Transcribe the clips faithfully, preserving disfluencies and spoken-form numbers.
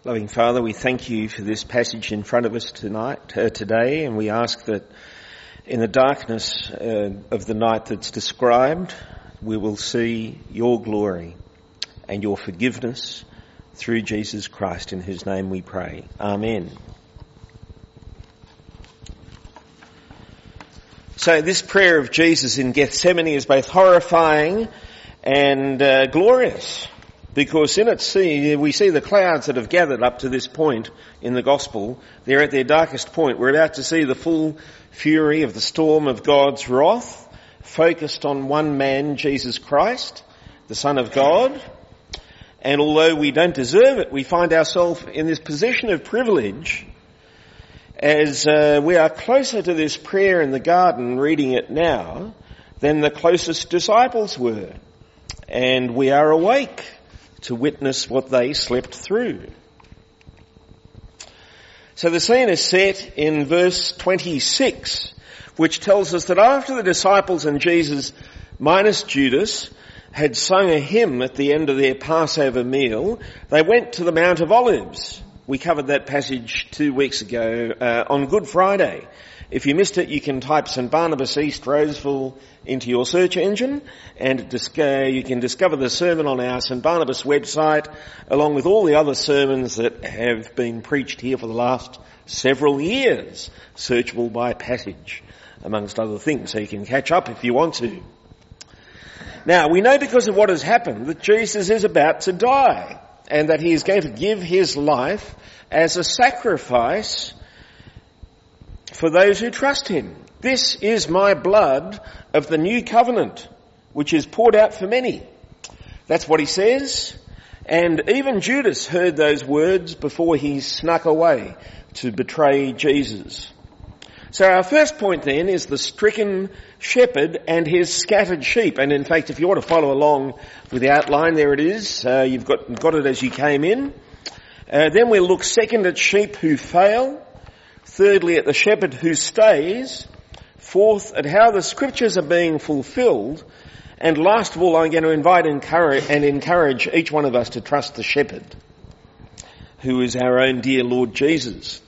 Loving Father, we thank you for this passage in front of us tonight, uh, today, and we ask that in the darkness uh, of the night that's described, we will see your glory and your forgiveness through Jesus Christ, in whose name we pray. Amen. So this prayer of Jesus in Gethsemane is both horrifying and uh, glorious, because in it see, we see the clouds that have gathered up to this point in the gospel. They're at their darkest point. We're about to see the full fury of the storm of God's wrath, focused on one man, Jesus Christ, the Son of God. And although we don't deserve it, we find ourselves in this position of privilege as uh, we are closer to this prayer in the garden, reading it now, than the closest disciples were. And we are awake to witness what they slept through. So the scene is set in verse twenty-six, which tells us that after the disciples and Jesus, minus Judas, had sung a hymn at the end of their Passover meal, they went to the Mount of Olives. We covered that passage two weeks ago uh, on Good Friday. If you missed it, you can type Saint Barnabas East Roseville into your search engine, and you can discover the sermon on our Saint Barnabas website, along with all the other sermons that have been preached here for the last several years, searchable by passage, amongst other things, so you can catch up if you want to. Now, we know because of what has happened that Jesus is about to die, and that he is going to give his life as a sacrifice for those who trust him. This is my blood of the new covenant, which is poured out for many. That's what he says. And even Judas heard those words before he snuck away to betray Jesus. So our first point then is the stricken shepherd and his scattered sheep. And in fact, if you want to follow along with the outline, there it is. Uh, you've got, got it as you came in. Uh, then we'll look second at sheep who fail. Thirdly, at the shepherd who stays. Fourth, at how the scriptures are being fulfilled. And last of all, I'm going to invite and encourage each one of us to trust the shepherd, who is our own dear Lord Jesus.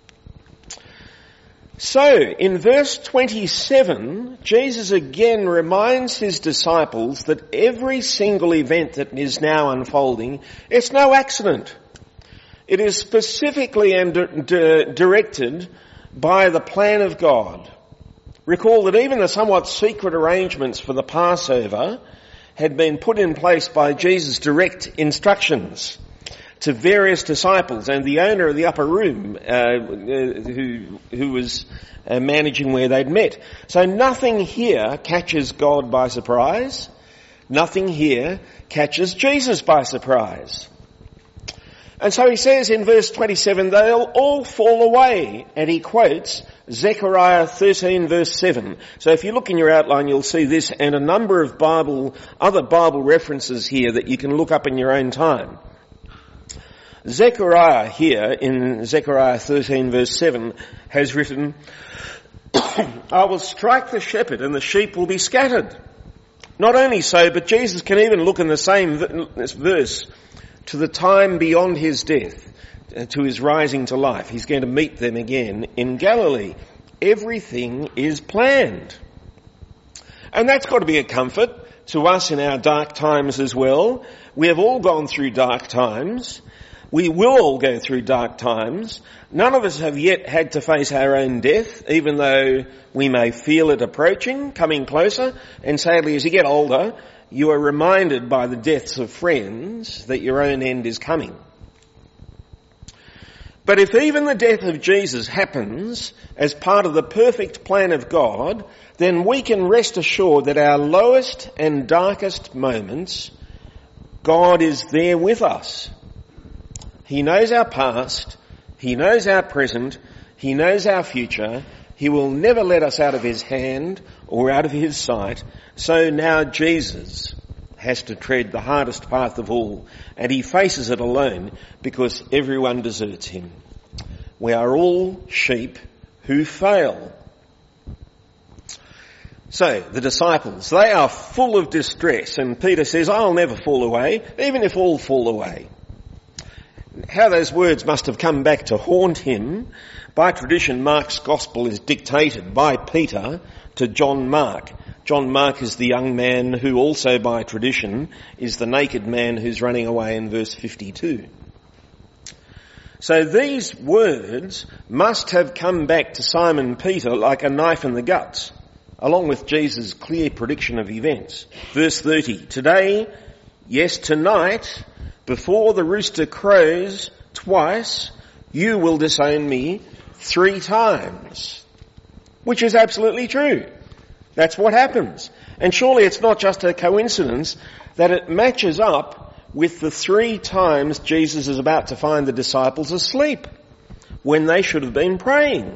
So, in verse twenty-seven, Jesus again reminds his disciples that every single event that is now unfolding, it's no accident. It is specifically and d- directed by the plan of God. Recall that even the somewhat secret arrangements for the Passover had been put in place by Jesus' direct instructions to various disciples and the owner of the upper room uh, who, who was uh, managing where they'd met. So nothing here catches God by surprise. Nothing here catches Jesus by surprise. And so he says in verse twenty-seven, they'll all fall away. And he quotes Zechariah thirteen verse seven. So if you look in your outline, you'll see this and a number of Bible, other Bible references here that you can look up in your own time. Zechariah here in Zechariah thirteen verse seven has written, I will strike the shepherd and the sheep will be scattered. Not only so, but Jesus can even look in the same verse to the time beyond his death, to his rising to life. He's going to meet them again in Galilee. Everything is planned. And that's got to be a comfort to us in our dark times as well. We have all gone through dark times. We will all go through dark times. None of us have yet had to face our own death, even though we may feel it approaching, coming closer. And sadly, as you get older, you are reminded by the deaths of friends that your own end is coming. But if even the death of Jesus happens as part of the perfect plan of God, then we can rest assured that our lowest and darkest moments, God is there with us. He knows our past, he knows our present, he knows our future. He will never let us out of his hand or out of his sight. So now Jesus has to tread the hardest path of all, and he faces it alone because everyone deserts him. We are all sheep who fail. So, the disciples, they are full of distress, and Peter says, I'll never fall away, even if all fall away. how those words must have come back to haunt him. By tradition, Mark's gospel is dictated by Peter to John Mark. John Mark is the young man who also by tradition is the naked man who's running away in verse fifty-two. So these words must have come back to Simon Peter like a knife in the guts, along with Jesus' clear prediction of events. Verse thirty, today, yes, tonight, before the rooster crows twice, you will disown me three times. Which is absolutely true. That's what happens. And surely it's not just a coincidence that it matches up with the three times Jesus is about to find the disciples asleep when they should have been praying.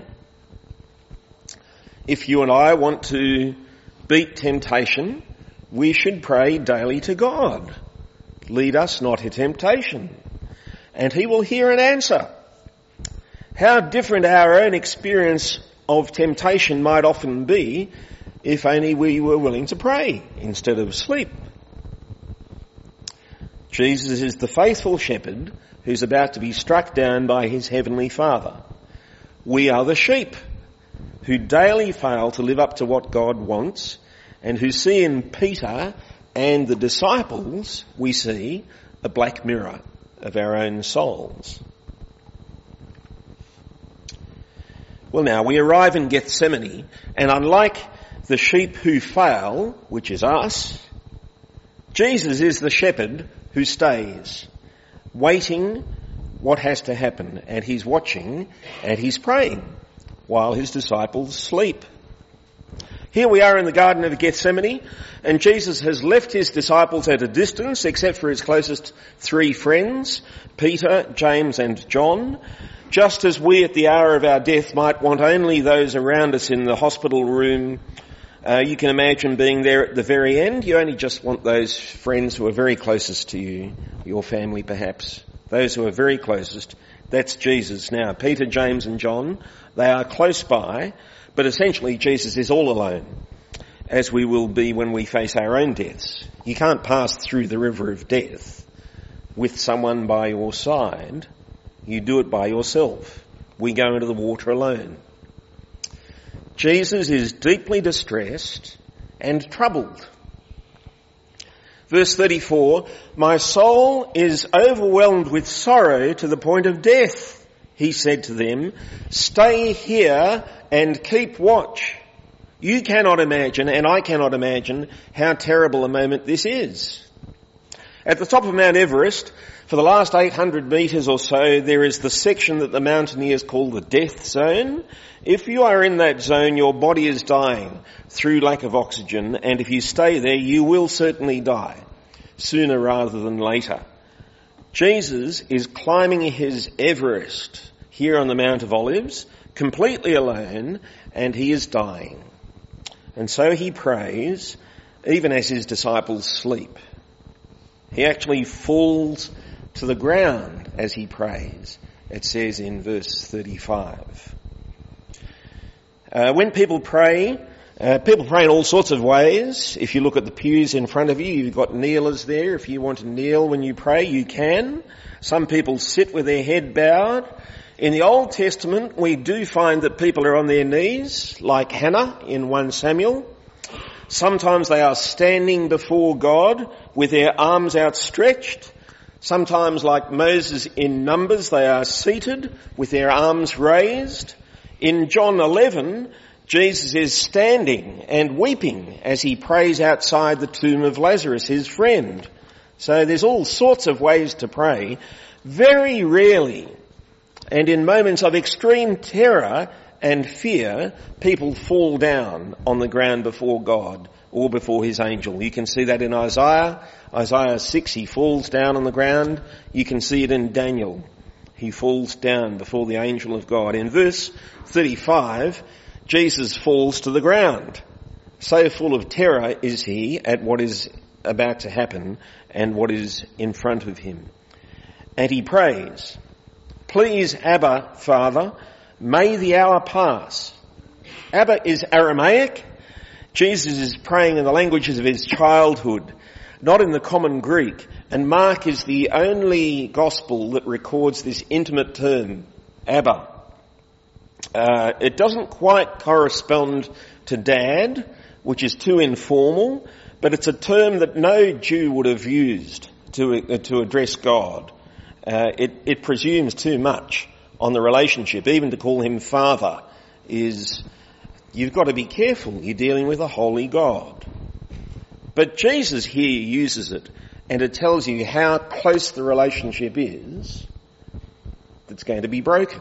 If you and I want to beat temptation, we should pray daily to God. Lead us not into temptation. And he will hear and answer. How different our own experience of temptation might often be if only we were willing to pray instead of sleep. Jesus is the faithful shepherd who's about to be struck down by his heavenly Father. We are the sheep who daily fail to live up to what God wants and who see in Peter and the disciples, we see a black mirror of our own souls. Well, now we arrive in Gethsemane, and unlike the sheep who fail, which is us, Jesus is the shepherd who stays, waiting what has to happen, and he's watching and he's praying while his disciples sleep. Here we are in the Garden of Gethsemane, and Jesus has left his disciples at a distance except for his closest three friends, Peter, James and John, just as we at the hour of our death might want only those around us in the hospital room. Uh, you can imagine being there at the very end. You only just want those friends who are very closest to you, your family perhaps, those who are very closest. That's Jesus now. Peter, James and John, they are close by, but essentially Jesus is all alone, as we will be when we face our own deaths. You can't pass through the river of death with someone by your side. You do it by yourself. We go into the water alone. Jesus is deeply distressed and troubled. Verse thirty-four, my soul is overwhelmed with sorrow to the point of death. He said to them, stay here and keep watch. You cannot imagine, and I cannot imagine, how terrible a moment this is. At the top of Mount Everest, for the last eight hundred metres or so, there is the section that the mountaineers call the death zone. If you are in that zone, your body is dying through lack of oxygen, and if you stay there, you will certainly die, sooner rather than later. Jesus is climbing his Everest here on the Mount of Olives, completely alone, and he is dying. And so he prays, even as his disciples sleep. He actually falls to the ground as he prays. It says in verse thirty-five. Uh, when people pray, uh, people pray in all sorts of ways. If you look at the pews in front of you, you've got kneelers there. If you want to kneel when you pray, you can. Some people sit with their head bowed. In the Old Testament, we do find that people are on their knees, like Hannah in First Samuel. Sometimes they are standing before God with their arms outstretched. Sometimes, like Moses in Numbers, they are seated with their arms raised. In John eleven, Jesus is standing and weeping as he prays outside the tomb of Lazarus, his friend. So there's all sorts of ways to pray. Very rarely, and in moments of extreme terror and fear, people fall down on the ground before God or before his angel. You can see that in Isaiah. Isaiah six, he falls down on the ground. You can see it in Daniel. He falls down before the angel of God. In verse thirty-five, Jesus falls to the ground. So full of terror is he at what is about to happen and what is in front of him. And he prays, please, Abba, Father, may the hour pass. Abba is Aramaic. Jesus is praying in the languages of his childhood. not in the common Greek. And Mark is the only gospel that records this intimate term, Abba. Uh, it doesn't quite correspond to dad, which is too informal, but it's a term that no Jew would have used to uh, to address God. Uh, it, it presumes too much on the relationship. Even to call him Father is, you've got to be careful. You're dealing with a holy God. But Jesus here uses it, and it tells you how close the relationship is that's going to be broken.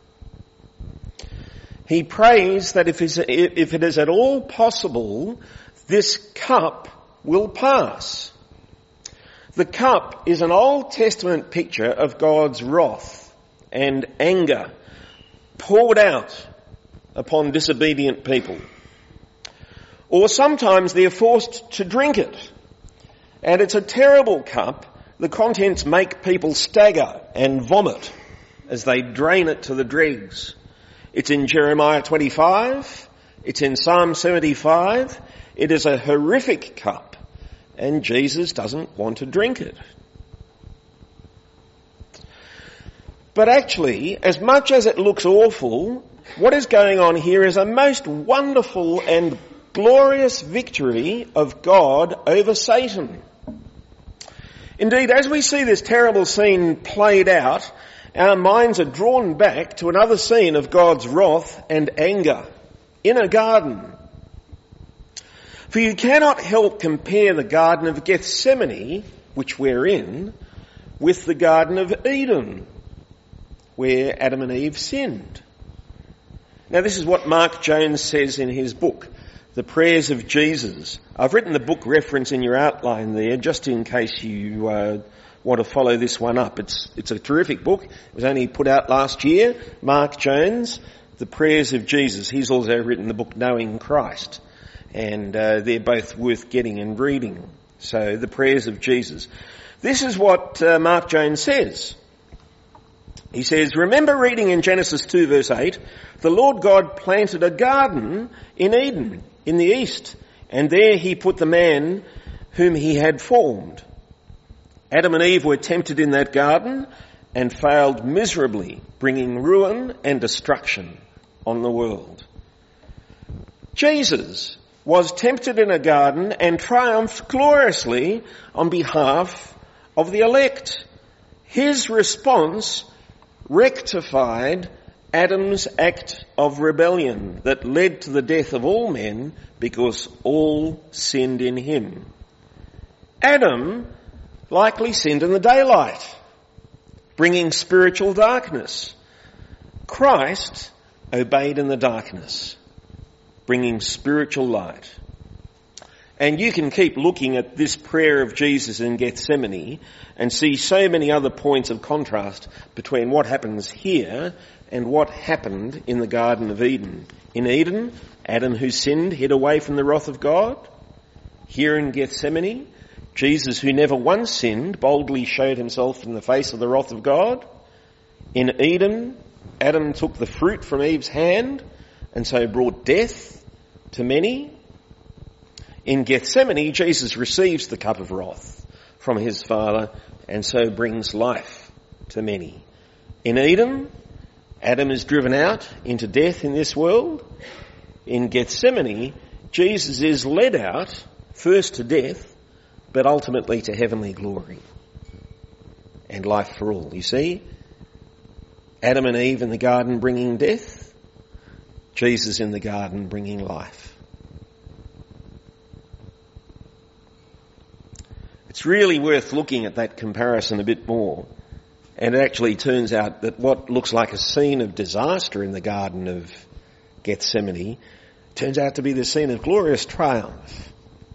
He prays that if it is at all possible, this cup will pass. The cup is an Old Testament picture of God's wrath and anger poured out upon disobedient people. Or sometimes they're forced to drink it. And it's a terrible cup. The contents make people stagger and vomit as they drain it to the dregs. It's in Jeremiah twenty-five. It's in Psalm seventy-five. It is a horrific cup, and Jesus doesn't want to drink it. But actually, as much as it looks awful, what is going on here is a most wonderful and glorious victory of God over Satan. Indeed, as we see this terrible scene played out, our minds are drawn back to another scene of God's wrath and anger in a garden. For you cannot help compare the Garden of Gethsemane, which we're in, with the Garden of Eden, where Adam and Eve sinned. Now this is what Mark Jones says in his book, The Prayers of Jesus. I've written the book reference in your outline there, just in case you uh, want to follow this one up. It's it's a terrific book. It was only put out last year. Mark Jones, The Prayers of Jesus. He's also written the book Knowing Christ. And uh, they're both worth getting and reading. So, The Prayers of Jesus. This is what uh, Mark Jones says. He says, remember reading in Genesis two verse eight, the Lord God planted a garden in Eden, in the east, and there he put the man whom he had formed. Adam and Eve were tempted in that garden and failed miserably, bringing ruin and destruction on the world. Jesus was tempted in a garden and triumphed gloriously on behalf of the elect. His response rectified Adam's act of rebellion that led to the death of all men because all sinned in him. Adam likely sinned in the daylight, bringing spiritual darkness. Christ obeyed in the darkness, bringing spiritual light. And you can keep looking at this prayer of Jesus in Gethsemane and see so many other points of contrast between what happens here and what happened in the Garden of Eden. In Eden, Adam who sinned hid away from the wrath of God. Here in Gethsemane, Jesus who never once sinned boldly showed himself in the face of the wrath of God. In Eden, Adam took the fruit from Eve's hand and so brought death to many. In Gethsemane, Jesus receives the cup of wrath from his Father and so brings life to many. In Eden, Adam is driven out into death in this world. In Gethsemane, Jesus is led out first to death, but ultimately to heavenly glory and life for all. You see, Adam and Eve in the garden bringing death, Jesus in the garden bringing life. It's really worth looking at that comparison a bit more. And it actually turns out that what looks like a scene of disaster in the Garden of Gethsemane turns out to be the scene of glorious triumph.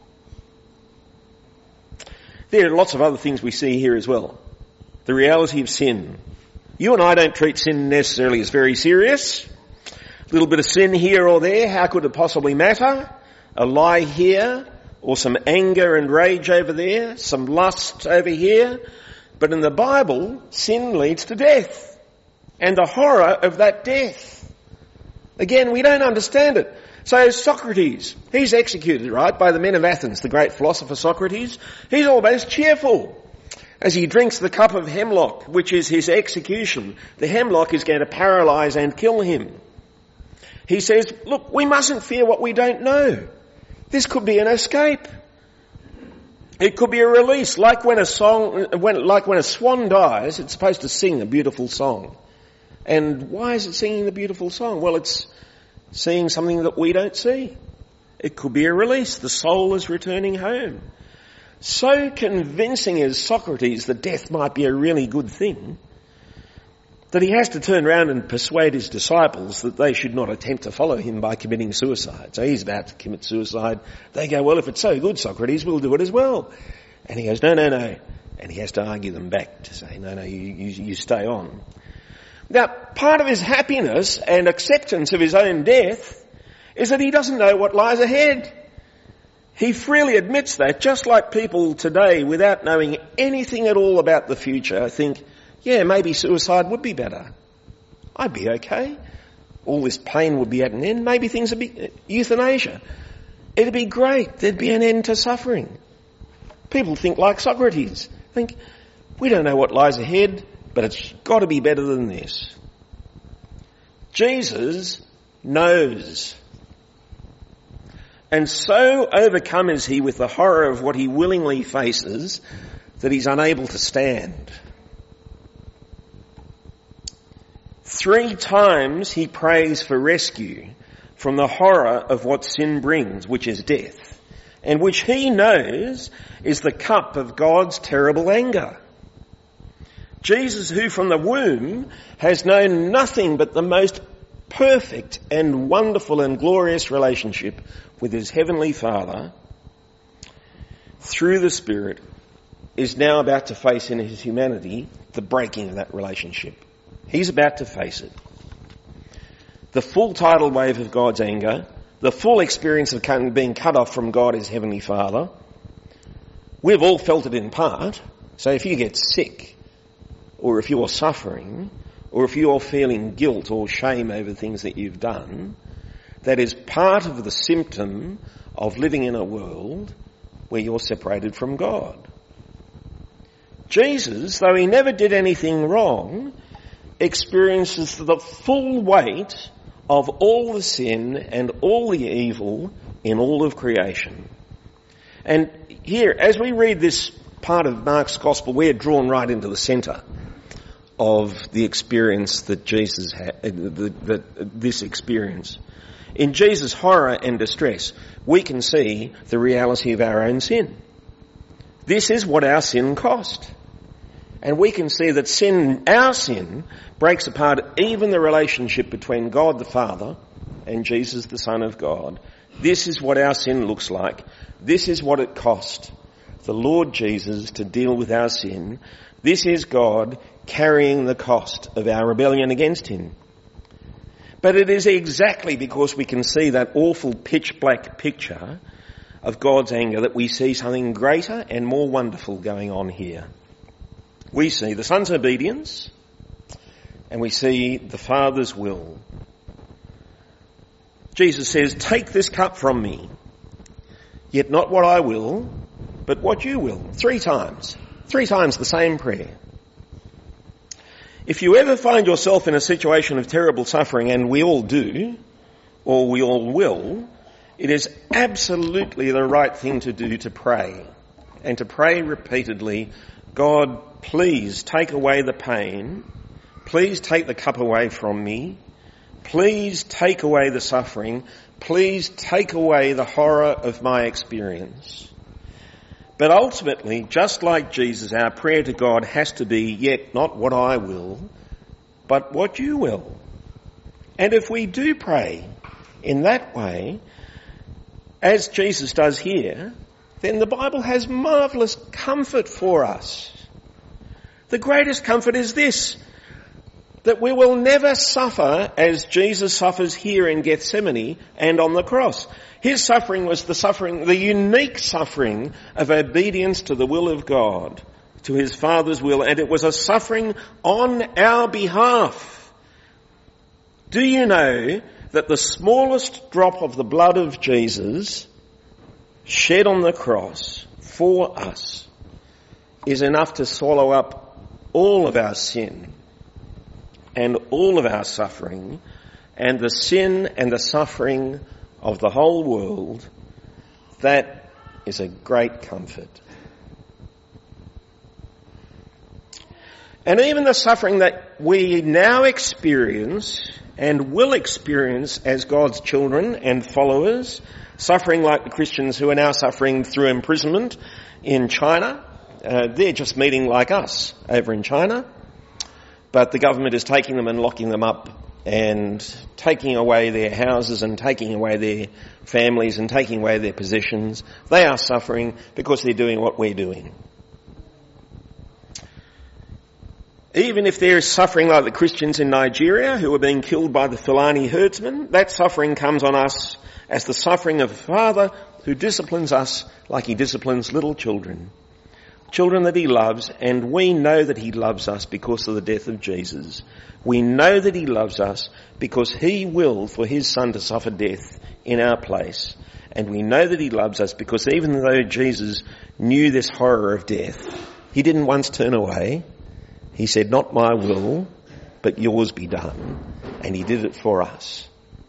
There are lots of other things we see here as well. The reality of sin. You and I don't treat sin necessarily as very serious. A little bit of sin here or there, how could it possibly matter? A lie here, or some anger and rage over there, some lust over here. But in the Bible, sin leads to death, and the horror of that death. Again, we don't understand it. So Socrates, he's executed, right, by the men of Athens, the great philosopher Socrates. He's almost cheerful as he drinks the cup of hemlock, which is his execution. The hemlock is going to paralyse and kill him. He says, look, we mustn't fear what we don't know. This could be an escape. It could be a release, like when a song, when, like when a swan dies, it's supposed to sing a beautiful song. And why is it singing a beautiful song? Well, it's seeing something that we don't see. It could be a release. The soul is returning home. So convincing is Socrates that death might be a really good thing that he has to turn around and persuade his disciples that they should not attempt to follow him by committing suicide. So he's about to commit suicide. They go, well, if it's so good, Socrates, we'll do it as well. And he goes, no, no, no. And he has to argue them back to say, no, no, you, you, you stay on. Now, part of his happiness and acceptance of his own death is that he doesn't know what lies ahead. He freely admits that, just like people today, without knowing anything at all about the future, think, yeah, maybe suicide would be better. I'd be okay. All this pain would be at an end. Maybe things would be euthanasia. It'd be great. There'd be an end to suffering. People think like Socrates. Think, we don't know what lies ahead, but it's got to be better than this. Jesus knows. And so overcome is he with the horror of what he willingly faces that he's unable to stand. Three times he prays for rescue from the horror of what sin brings, which is death, and which he knows is the cup of God's terrible anger. Jesus, who from the womb has known nothing but the most perfect and wonderful and glorious relationship with his heavenly Father, through the Spirit, is now about to face in his humanity the breaking of that relationship. He's about to face it. The full tidal wave of God's anger, the full experience of being cut off from God, his heavenly Father. We've all felt it in part. So if you get sick, or if you're suffering, or if you're feeling guilt or shame over things that you've done, that is part of the symptom of living in a world where you're separated from God. Jesus, though he never did anything wrong, experiences the full weight of all the sin and all the evil in all of creation. And here, as we read this part of Mark's Gospel, we're drawn right into the centre of the experience that Jesus had, that this experience. In Jesus' horror and distress, we can see the reality of our own sin. This is what our sin cost. And we can see that sin, our sin, breaks apart even the relationship between God the Father and Jesus the Son of God. This is what our sin looks like. This is what it cost the Lord Jesus to deal with our sin. This is God carrying the cost of our rebellion against him. But it is exactly because we can see that awful pitch black picture of God's anger that we see something greater and more wonderful going on here. We see the Son's obedience and we see the Father's will. Jesus says, take this cup from me, yet not what I will, but what you will. Three times. Three times the same prayer. If you ever find yourself in a situation of terrible suffering, and we all do, or we all will, it is absolutely the right thing to do to pray. And to pray repeatedly, God, please take away the pain. Please take the cup away from me. Please take away the suffering. Please take away the horror of my experience. But ultimately, just like Jesus, our prayer to God has to be, yet not what I will, but what you will. And if we do pray in that way, as Jesus does here, then the Bible has marvellous comfort for us. The greatest comfort is this, that we will never suffer as Jesus suffers here in Gethsemane and on the cross. His suffering was the suffering, the unique suffering of obedience to the will of God, to his Father's will, and it was a suffering on our behalf. Do you know that the smallest drop of the blood of Jesus shed on the cross for us is enough to swallow up all of our sin and all of our suffering and the sin and the suffering of the whole world. That is a great comfort. And even the suffering that we now experience and will experience as God's children and followers, suffering like the Christians who are now suffering through imprisonment in China, uh, they're just meeting like us over in China, but the government is taking them and locking them up and taking away their houses and taking away their families and taking away their possessions. They are suffering because they're doing what we're doing. Even if there is suffering like the Christians in Nigeria who are being killed by the Fulani herdsmen, that suffering comes on us as the suffering of a father who disciplines us like he disciplines little children. Children that he loves, and we know that he loves us because of the death of Jesus. We know that he loves us because he willed for his son to suffer death in our place. And we know that he loves us because even though Jesus knew this horror of death, he didn't once turn away. He said, "Not my will, but yours be done." And he did it for us.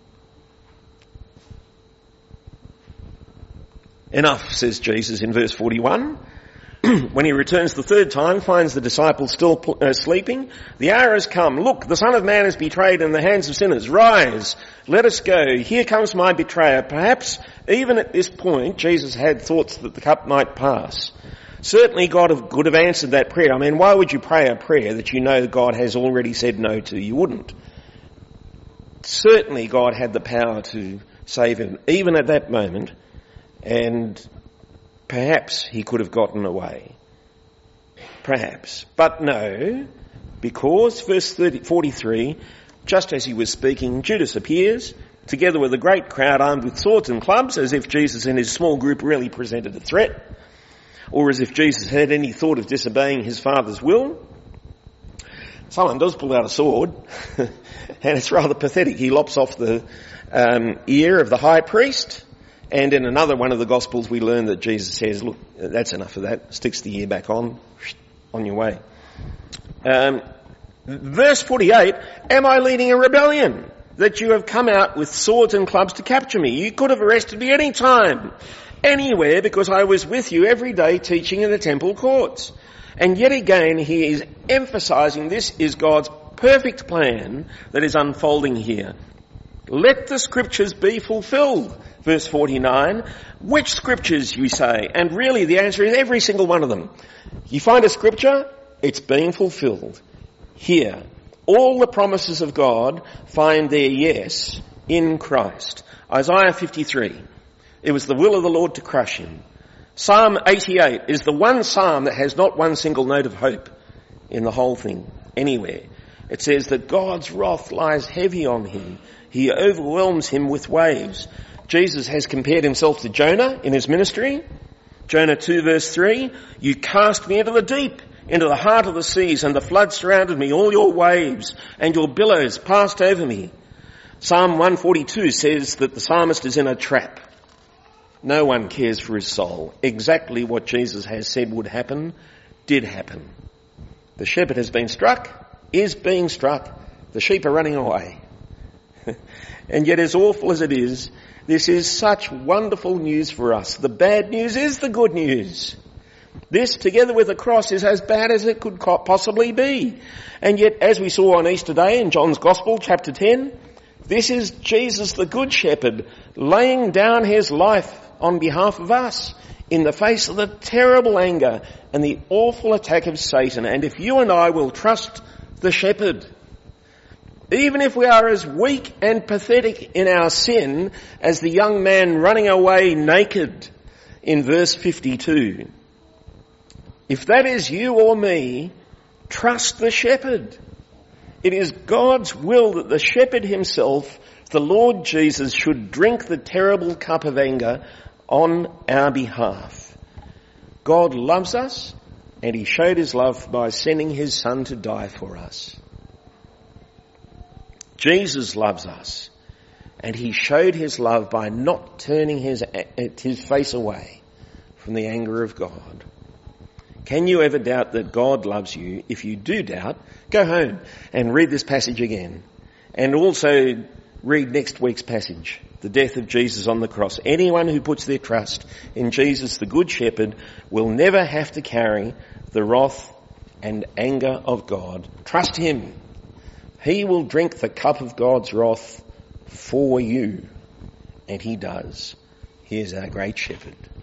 Enough, says Jesus in verse forty-one. When he returns the third time, finds the disciples still uh, sleeping. "The hour has come. Look, the Son of Man is betrayed in the hands of sinners. Rise, let us go. Here comes my betrayer." Perhaps even at this point, Jesus had thoughts that the cup might pass. Certainly God could have answered that prayer. I mean, why would you pray a prayer that you know God has already said no to? You wouldn't. Certainly God had the power to save him, even at that moment, and perhaps he could have gotten away. Perhaps. But no, because, verse forty-three, just as he was speaking, Judas appears, together with a great crowd armed with swords and clubs, as if Jesus and his small group really presented a threat, or as if Jesus had any thought of disobeying his Father's will. Someone does pull out a sword, and it's rather pathetic. He lops off the um, ear of the high priest, and in another one of the Gospels we learn that Jesus says, "Look, that's enough of that," sticks the ear back on, on your way. Um, verse forty-eight, "Am I leading a rebellion, that you have come out with swords and clubs to capture me? You could have arrested me any time, anywhere, because I was with you every day teaching in the temple courts." And yet again he is emphasising this is God's perfect plan that is unfolding here. Let the scriptures be fulfilled. Verse forty-nine, which scriptures, you say? And really the answer is every single one of them. You find a scripture, it's being fulfilled. Here, all the promises of God find their yes in Christ. Isaiah fifty-three, it was the will of the Lord to crush him. Psalm eighty-eight is the one psalm that has not one single note of hope in the whole thing, anywhere. It says that God's wrath lies heavy on him. He overwhelms him with waves. Jesus has compared himself to Jonah in his ministry. Jonah two verse three, "You cast me into the deep, into the heart of the seas, and the flood surrounded me. All your waves and your billows passed over me." Psalm one forty-two says that the psalmist is in a trap. No one cares for his soul. Exactly what Jesus has said would happen, did happen. The shepherd has been struck, is being struck. The sheep are running away. And yet, as awful as it is, this is such wonderful news for us. The bad news is the good news. This, together with the cross, is as bad as it could possibly be. And yet, as we saw on Easter Day in John's Gospel, chapter ten, this is Jesus, the Good Shepherd, laying down his life on behalf of us in the face of the terrible anger and the awful attack of Satan. And if you and I will trust the shepherd, even if we are as weak and pathetic in our sin as the young man running away naked in verse fifty-two, if that is you or me, trust the shepherd. It is God's will that the shepherd himself, the Lord Jesus, should drink the terrible cup of anger on our behalf. God loves us, and he showed his love by sending his son to die for us. Jesus loves us, And he showed his love by not turning his, his face away from the anger of God. Can you ever doubt that God loves you? If you do doubt, go home and read this passage again. And also read next week's passage, the death of Jesus on the cross. Anyone who puts their trust in Jesus, the Good Shepherd, will never have to carry the wrath and anger of God. Trust him. He will drink the cup of God's wrath for you. And he does. He is our great shepherd.